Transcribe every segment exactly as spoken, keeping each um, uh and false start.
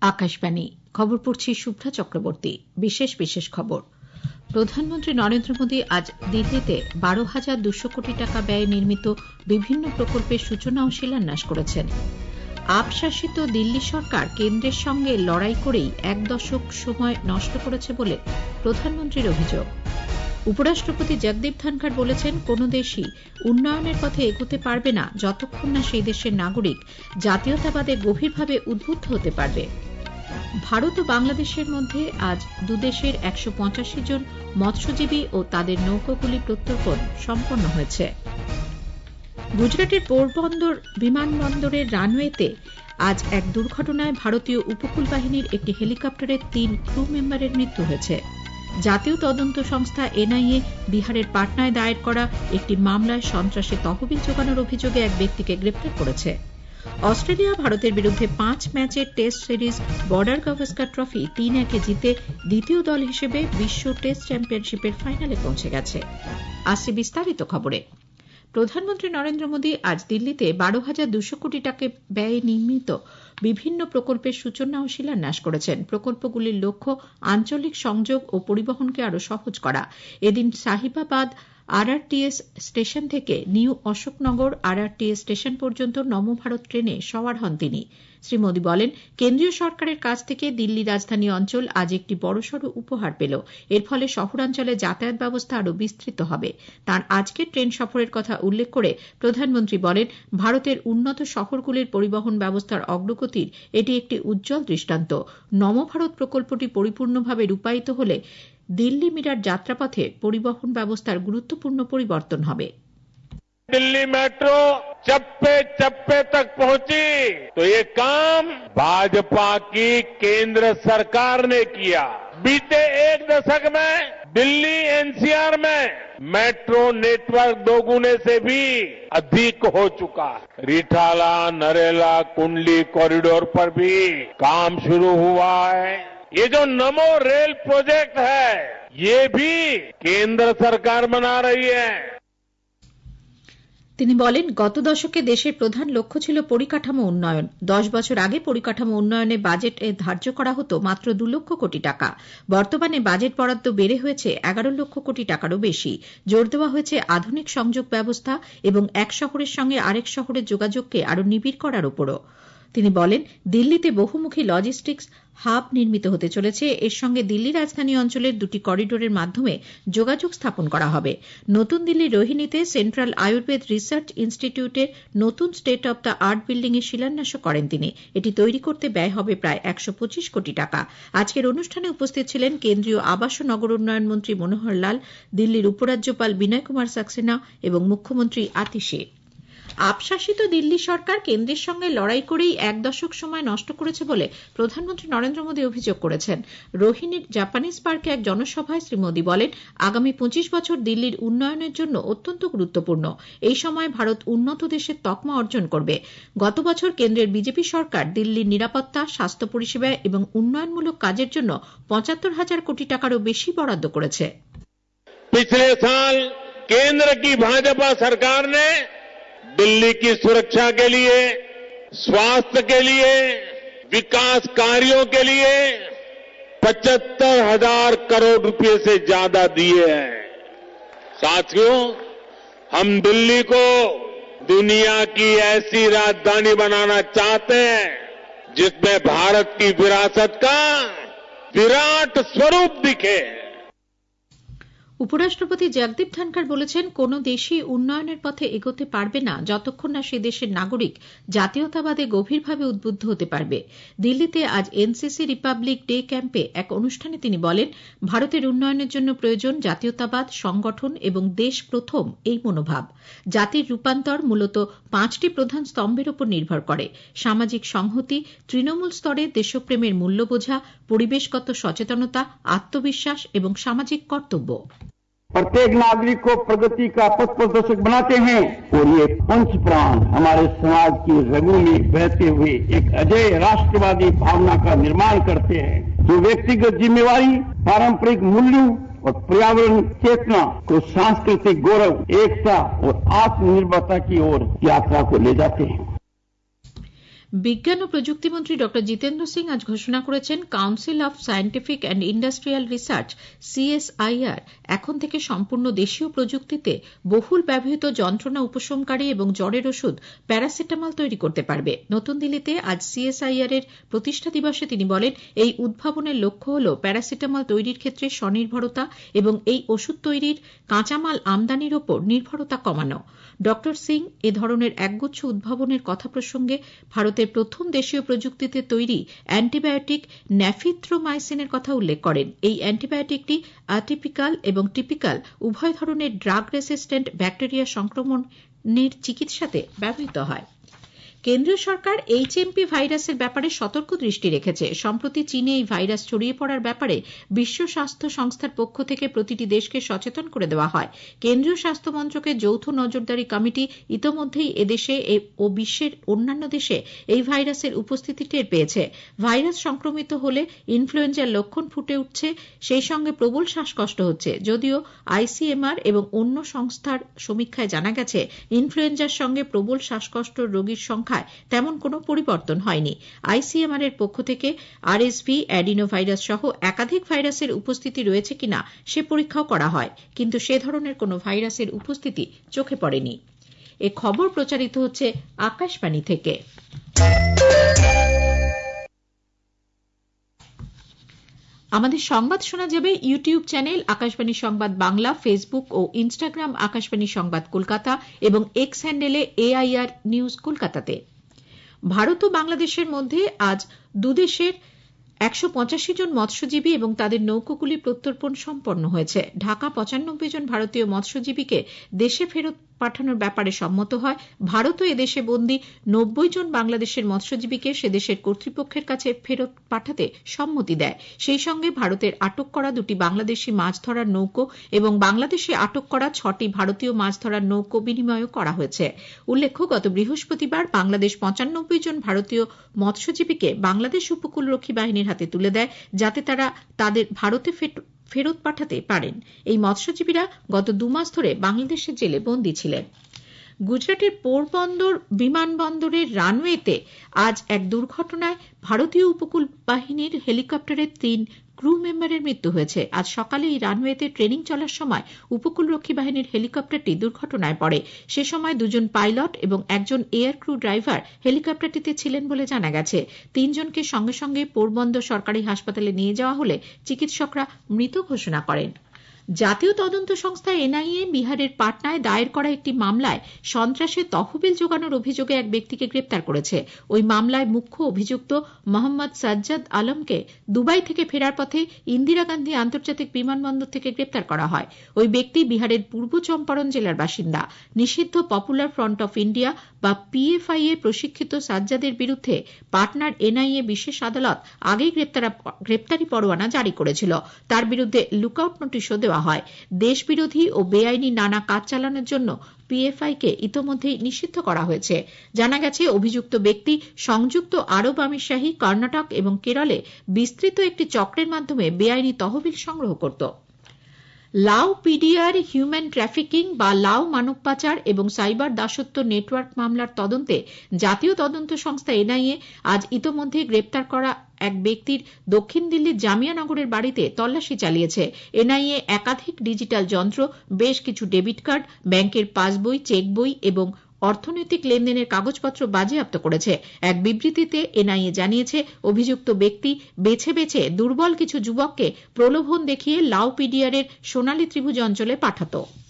আকাশবাণী খবর পড়ছি শুভ্রা চক্রবর্তী। বিশেষ বিশেষ খবর। প্রধানমন্ত্রী নরেন্দ্র মোদী আজ দিল্লিতে বারো হাজার দুশো কোটি টাকা ব্যয়ে নির্মিত বিভিন্ন প্রকল্পের সূচনা ও শিলান্যাস করেছেন। আপ শাসিত দিল্লি সরকার কেন্দ্রের সঙ্গে লড়াই করেই এক দশক সময় নষ্ট করেছে বলে প্রধানমন্ত্রীর অভিযোগ। উপরাষ্ট্রপতি জগদীপ ধনখড় বলেছেন, কোন দেশই উন্নয়নের পথে এগোতে পারবে না যতক্ষণ না সেই দেশের নাগরিক জাতীয়তাবাদে গভীরভাবে উদ্বুদ্ধ হতে পারবে। ভারত ও বাংলাদেশের মধ্যে আজ দুদেশের একশো পঁচাশি জন মৎস্যজীবী ও তাদের নৌকাগুলি প্রত্যর্পণ সম্পন্ন হয়েছে। গুজরাটের পোরবন্দর বিমানবন্দরের রানওয়েতে আজ এক দুর্ঘটনায় ভারতীয় উপকূল বাহিনীর একটি হেলিকপ্টারের তিন ক্রু মেম্বারের মৃত্যু হয়েছে। জাতীয় তদন্ত সংস্থা এনআইএ বিহারের পাটনায় দায়ের করা একটি মামলায় সন্ত্রাসে তহবিল জোগানোর অভিযোগে এক ব্যক্তিকে গ্রেপ্তার করেছে। অস্ট্রেলিয়া ভারতের বিরুদ্ধে পাঁচ ম্যাচের test series Border Gavaskar trophy তিন একে জিতে দ্বিতীয় দল হিসেবে বিশ্ব টেস্ট চ্যাম্পিয়নশিপের ফাইনালে পৌঁছে গেছে। আসছে বিস্তারিত খবরে। প্রধানমন্ত্রী নরেন্দ্র মোদী আজ দিল্লিতে বারো হাজার দুশো কোটি টাকা ব্যয়ে নির্মিত বিভিন্ন প্রকল্পের সূচনা ও শিলান্যাস করেছেন। প্রকল্পগুলির লক্ষ্য আঞ্চলিক সংযোগ ও পরিবহনকে আরও সহজ করা। এদিন সাহিবাবাদ আরআরটিএস স্টেশন থেকে নিউ অশোকনগর আরআরটিএস স্টেশন পর্যন্ত নমভারত ট্রেনে সওয়ার হন তিনি। শ্রী মোদী বলেন, কেন্দ্রীয় সরকারের কাছ থেকে দিল্লি রাজধানী অঞ্চল আজ একটি বড়সড় উপহার পেল। এর ফলে শহরাঞ্চলে যাতায়াত ব্যবস্থা আরও বিস্তৃত হবে। তাঁর আজকের ট্রেন সফরের কথা উল্লেখ করে প্রধানমন্ত্রী বলেন, ভারতের উন্নত শহরগুলির পরিবহন ব্যবস্থার অগ্রগতির এটি একটি উজ্জ্বল দৃষ্টান্ত। নমভারত প্রকল্পটি পরিপূর্ণভাবে রূপায়িত হলে দিল্লি মিরাট যাত্রাপথে পরিবহন ব্যবস্থার গুরুত্বপূর্ণ পরিবর্তন হবে। दिल्ली मेट्रो चप्पे चप्पे तक पहुंची तो ये काम भाजपा की केंद्र सरकार ने किया। बीते एक दशक में दिल्ली एनसीआर में मेट्रो नेटवर्क दोगुने से भी अधिक हो चुका है। रिठाला नरेला कुंडली कॉरिडोर पर भी काम शुरू हुआ है। ये जो नमो रेल प्रोजेक्ट है ये भी केंद्र सरकार बना रही है। তিনি বলেন, গত দশকে দেশের প্রধান লক্ষ্য ছিল পরিকাঠামো উন্নয়ন। দশ বছর আগে পরিকাঠামো উন্নয়নে বাজেটে ধার্য করা হতো মাত্র দু লক্ষ কোটি টাকা। বর্তমানে বাজেট বরাদ্দ বেড়ে হয়েছে এগারো লক্ষ কোটি টাকারও বেশি। জোর দেওয়া হয়েছে আধুনিক সংযোগ ব্যবস্থা এবং এক শহরের সঙ্গে আরেক শহরের যোগাযোগকে আরও নিবিড় করার উপরও। তিনি বলেন, দিল্লিতে বহুমুখী লজিস্টিক্স হাব নির্মিত হতে চলেছে। এর সঙ্গে দিল্লি রাজধানী অঞ্চলের দুটি করিডোরের মাধ্যমে যোগাযোগ স্থাপন করা হবে। নতুন দিল্লির রোহিণীতে সেন্ট্রাল আয়ুর্বেদ রিসার্চ ইনস্টিটিউটের নতুন state of the art building এর শিলান্যাসও করেন তিনি। এটি তৈরি করতে ব্যয় হবে প্রায় একশো পঁচিশ কোটি টাকা। আজকের অনুষ্ঠানে উপস্থিত ছিলেন কেন্দ্রীয় আবাস ও নগর উন্নয়ন মন্ত্রী মনোহর লাল, দিল্লির উপরাজ্যপাল বিনয় কুমার সাক্সেনা এবং মুখ্যমন্ত্রী আতিশি। আপশাসিত দিল্লি সরকার কেন্দ্রের সঙ্গে লড়াই করেই এক দশক সময় নষ্ট করেছে বলে প্রধানমন্ত্রী নরেন্দ্র মোদী অভিযোগ করেছেন। রোহিণীর জাপানিজ পার্কে এক জনসভায় শ্রী মোদী বলেন, আগামী পঁচিশ বছর দিল্লির উন্নয়নের জন্য অত্যন্ত গুরুত্বপূর্ণ। এই সময় ভারত উন্নত দেশের তকমা অর্জন করবে। গত বছর কেন্দ্রের বিজেপি সরকার দিল্লির নিরাপত্তা, স্বাস্থ্য পরিষেবা এবং উন্নয়নমূলক কাজের জন্য পঁচাত্তর হাজার কোটি টাকারও বেশি বরাদ্দ করেছে। पिछले साल केंद्र की भाजपा सरकार ने दिल्ली की सुरक्षा के लिए, स्वास्थ्य के लिए, विकास कार्यों के लिए पचहत्तर हजार करोड़ रुपए से ज्यादा दिए हैं। साथियों, हम दिल्ली को दुनिया की ऐसी राजधानी बनाना चाहते हैं जिसमें भारत की विरासत का विराट स्वरूप दिखे। উপরাষ্ট্রপতি জগদীপ ধনখড় বলেছেন, কোন দেশই উন্নয়নের পথে এগোতে পারবে না যতক্ষণ না সে দেশের নাগরিক জাতীয়তাবাদে গভীরভাবে উদ্বুদ্ধ হতে পারবে। দিল্লিতে আজ এনসিসি রিপাবলিক ডে ক্যাম্পে এক অনুষ্ঠানে তিনি বলেন, ভারতের উন্নয়নের জন্য প্রয়োজন জাতীয়তাবাদ, সংগঠন এবং দেশ প্রথম এই মনোভাব। জাতির রূপান্তর মূলত পাঁচটি প্রধান স্তম্ভের উপর নির্ভর করে: সামাজিক সংহতি, তৃণমূল স্তরে দেশপ্রেমের মূল্য বোঝা, পরিবেশগত সচেতনতা, আত্মবিশ্বাস এবং সামাজিক কর্তব্য। प्रत्येक नागरिक को प्रगति का पथ प्रदर्शक बनाते हैं और ये पंच प्राण हमारे समाज की रगों में बहते हुए एक अजय राष्ट्रवादी भावना का निर्माण करते हैं, जो व्यक्तिगत जिम्मेवारी, पारंपरिक मूल्यों और पर्यावरण चेतना को सांस्कृतिक गौरव, एकता और आत्मनिर्भरता की ओर यात्रा को ले जाते हैं। বিজ্ঞান ও প্রযুক্তি মন্ত্রী ড জিতেন্দ্র সিং আজ ঘোষণা করেছেন council of scientific and industrial research CSIR এখন থেকে সম্পূর্ণ দেশীয় প্রযুক্তিতে বহুল ব্যবহৃত যন্ত্রণা উপশমকারী এবং জ্বরের ওষুধ প্যারাসিটামল তৈরি করতে পারবে। নতুন দিল্লিতে আজ সিএসআইআর এর প্রতিষ্ঠা দিবসে তিনি বলেন, এই উদ্ভাবনের লক্ষ্য হল প্যারাসিটামল তৈরির ক্ষেত্রে স্বনির্ভরতা এবং এই ওষুধ তৈরির কাঁচামাল আমদানির ওপর নির্ভরতা কমানো। ড সিং এ ধরনের একগুচ্ছ উদ্ভাবনের কথা প্রসঙ্গে ভারতের প্রথম দেশীয় প্রযুক্তিতে তৈরি অ্যান্টিবায়োটিক ন্যাফিথ্রোমাইসিনের কথা উল্লেখ করেন। এই অ্যান্টিবায়োটিকটি অ্যাটিপিক্যাল এবং টিপিক্যাল উভয় ধরনের ড্রাগ রেসিস্ট্যান্ট ব্যাকটেরিয়া সংক্রমণের চিকিৎসাতে ব্যবহৃত হয়। কেন্দ্রীয় সরকার এইচএমপি ভাইরাসের ব্যাপারে সতর্ক দৃষ্টি রেখেছে। সম্প্রতি চীনে এই ভাইরাস ছড়িয়ে পড়ার ব্যাপারে বিশ্ব স্বাস্থ্য সংস্থার পক্ষ থেকে প্রতিটি দেশকে সচেতন করে দেওয়া হয়। কেন্দ্রীয় স্বাস্থ্য মন্ত্রকের যৌথ নজরদারি কমিটি ইতোমধ্যেই এদেশে ও বিশ্বের অন্যান্য দেশে এই ভাইরাসের উপস্থিতি টের পেয়েছে। ভাইরাস সংক্রমিত হলে ইনফ্লুয়েঞ্জার লক্ষণ ফুটে উঠছে, সেই সঙ্গে প্রবল শ্বাসকষ্ট হচ্ছে। যদিও আইসিএমআর এবং অন্য সংস্থার সমীক্ষায় জানা গেছে, ইনফ্লুয়েঞ্জার সঙ্গে প্রবল শ্বাসকষ্ট রোগীর সংখ্যা তেমন কোনো পরিবর্তন হয়নি। আইসিএমআর এর পক্ষ থেকে আরএসভি, অ্যাডিনোভাইরাস সহ একাধিক ভাইরাসের উপস্থিতি রয়েছে কিনা সে পরীক্ষাও করা হয়, কিন্তু সে ধরনের কোনো ভাইরাসের উপস্থিতি চোখে পড়েনি। এ খবর প্রচারিত হচ্ছে আকাশবাণী থেকে। আমাদের সংবাদ শোনা যাবে ইউটিউব চ্যানেল আকাশবাণী সংবাদ বাংলা, ফেসবুক ও ইনস্টাগ্রাম আকাশবাণী সংবাদ কলকাতা এবং এক্স হ্যান্ডেলে এআইআর নিউজ কলকাতাতে। ভারত ও বাংলাদেশের মধ্যে আজ দুদেশের একশো পঁচাশি জন মৎস্যজীবী এবং তাদের নৌকোগুলি প্রত্যর্পণ সম্পন্ন হয়েছে। ঢাকা পঁচানব্বই জন ভারতীয় মৎস্যজীবীকে দেশে ফেরত পাঠানোর ব্যাপারে সম্মত হয়। ভারতও এদেশে বন্দী নব্বই জন বাংলাদেশের মৎস্যজীবীকে সে দেশের কর্তৃপক্ষের কাছে ফেরত পাঠাতে সম্মতি দেয়। সেই সঙ্গে ভারতের আটক করা দুটি বাংলাদেশি মাছ ধরার নৌকো এবং বাংলাদেশে আটক করা ছটি ভারতীয় মাছ ধরার নৌকো বিনিময় করা হয়েছে। উল্লেখ্য, গত বৃহস্পতিবার বাংলাদেশ পঁচানব্বই জন ভারতীয় মৎস্যজীবীকে বাংলাদেশ উপকূলরক্ষী বাহিনীর হাতে তুলে দেয়, যাতে তারা তাদের ভারতে ফেরত পাঠাতে পারেন। এই মৎস্যজীবীরা গত দুমাস ধরে বাংলাদেশের জেলে বন্দী ছিলেন। গুজরাটের পোরবন্দর বিমানবন্দরের রানওয়েতে আজ এক দুর্ঘটনায় ভারতীয় উপকূল বাহিনীর হেলিকপ্টারের তিন ক্রু মেম্বারের মৃত্যু হয়েছে। আজ সকালে এই রানওয়েতে ট্রেনিং চলার সময় উপকূলরক্ষী বাহিনীর হেলিকপ্টারটি দুর্ঘটনায় পড়ে। সে সময় দুজন পাইলট এবং একজন এয়ার ক্রু ড্রাইভার হেলিকপ্টারটিতে ছিলেন বলে জানা গেছে। তিনজনকে সঙ্গে সঙ্গে পোরবন্দর সরকারি হাসপাতালে নিয়ে যাওয়া হলে চিকিৎসকরা মৃত ঘোষণা করেন। জাতীয় তদন্ত সংস্থা এনআইএ বিহারের পাটনায় দায়ের করা একটি মামলায় সন্ত্রাসে তহবিল জোগানোর অভিযোগে এক ব্যক্তিকে গ্রেপ্তার করেছে। ওই মামলায় মুখ্য অভিযুক্ত মোহাম্মদ সাজ্জাদ আলমকে দুবাই থেকে ফেরার পথে ইন্দিরা গান্ধী আন্তর্জাতিক বিমানবন্দর থেকে গ্রেপ্তার করা হয়। ওই ব্যক্তি বিহারের পূর্ব চম্পারণ জেলার বাসিন্দা। নিষিদ্ধ পপুলার ফ্রন্ট অফ ইন্ডিয়া বা পিএফআই এ প্রশিক্ষিত সাজ্জাদের বিরুদ্ধে পাটনার এনআইএ বিশেষ আদালত আগেই গ্রেপ্তারি পরোয়ানা জারি করেছিল। তার বিরুদ্ধে লুকআউট নোটিশও দেওয়া হয়। দেশবিরোধী ও বেআইনি নানা কাজ চালানোর জন্য পিএফআই কে ইতোমধ্যেই নিষিদ্ধ করা হয়েছে। জানা গেছে, অভিযুক্ত ব্যক্তি সংযুক্ত আরব আমিরশাহী, কর্ণাটক এবং কেরলে বিস্তৃত একটি চক্রের মাধ্যমে বেআইনি তহবিল সংগ্রহ করত। লাও পিডিআর হিউম্যান ট্রাফিকিং বা লাও মানব পাচার এবং সাইবার দাসত্ব নেটওয়ার্ক মামলার তদন্তে জাতীয় তদন্ত সংস্থা এনআইএ আজ ইতোমধ্যে গ্রেপ্তার করা এক ব্যক্তির দক্ষিণ দিল্লির জামিয়ানগরের বাড়িতে তল্লাশি চালিয়েছে। এনআইএ একাধিক ডিজিটাল যন্ত্র, বেশ কিছু ডেবিট কার্ড, ব্যাংকের পাসবই, চেক বই এবং অর্থনৈতিক লেনদেনের কাগজপত্র বাজেয়াপ্ত করেছে। এক বিবৃতিতে এনআইএ জানিয়েছে, অভিযুক্ত ব্যক্তি বেছে বেছে দুর্বল কিছু যুবককে প্রলোভন দেখিয়ে লাও পিডিআরের সোনালী ত্রিভুজ অঞ্চলে পাঠাত।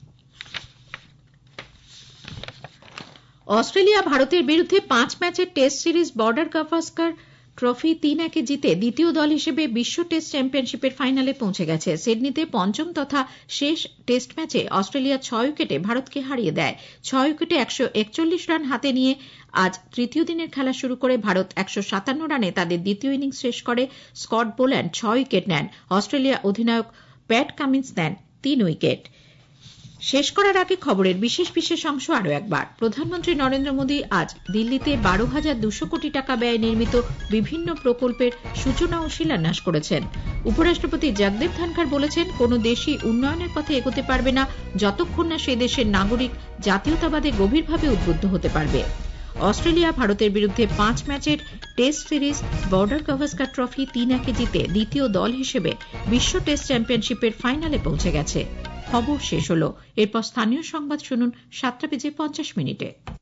অস্ট্রেলিয়া ভারতের বিরুদ্ধে পাঁচ ম্যাচের test series Border Gavaskar trophy তিন একে জিতে দ্বিতীয় দল হিসেবে বিশ্ব টেস্ট চ্যাম্পিয়নশিপের ফাইনালে পৌঁছে গেছে। সিডনিতে পঞ্চম তথা শেষ টেস্ট ম্যাচে অস্ট্রেলিয়া ছয় উইকেটে ভারতকে হারিয়ে দেয়। ছয় উইকেটে একশো একচল্লিশ রান হাতে নিয়ে আজ তৃতীয় দিনের খেলা শুরু করে ভারত একশো সাতান্ন রানে তাদের দ্বিতীয় ইনিংস শেষ করে। স্কট বোল্যান্ড ছয় উইকেট নেন। অস্ট্রেলিয়া অধিনায়ক প্যাট কামিন্স নেন তিন উইকেট। শেষ করার আগে খবরের বিশেষ বিশেষ অংশ আরও একবার। প্রধানমন্ত্রী নরেন্দ্র মোদী আজ দিল্লিতে বারো হাজার দুশো কোটি টাকা ব্যয়ে নির্মিত বিভিন্ন প্রকল্পের সূচনা ও শিলান্যাস করেছেন। উপরাষ্ট্রপতি জগদীপ ধনখড় বলেছেন, কোন দেশই উন্নয়নের পথে এগোতে পারবে না যতক্ষণ না সে দেশের নাগরিক জাতীয়তাবাদে গভীরভাবে উদ্বুদ্ধ হতে পারবে। অস্ট্রেলিয়া ভারতের বিরুদ্ধে পাঁচ ম্যাচের test series Border Gavaskar trophy তিন একে জিতে দ্বিতীয় দল হিসেবে বিশ্ব টেস্ট চ্যাম্পিয়নশিপের ফাইনালে পৌঁছে গেছে। খবর শেষ হলো। এরপর স্থানীয় সংবাদ শুনুন সাতটা বেজে পঞ্চাশ মিনিটে।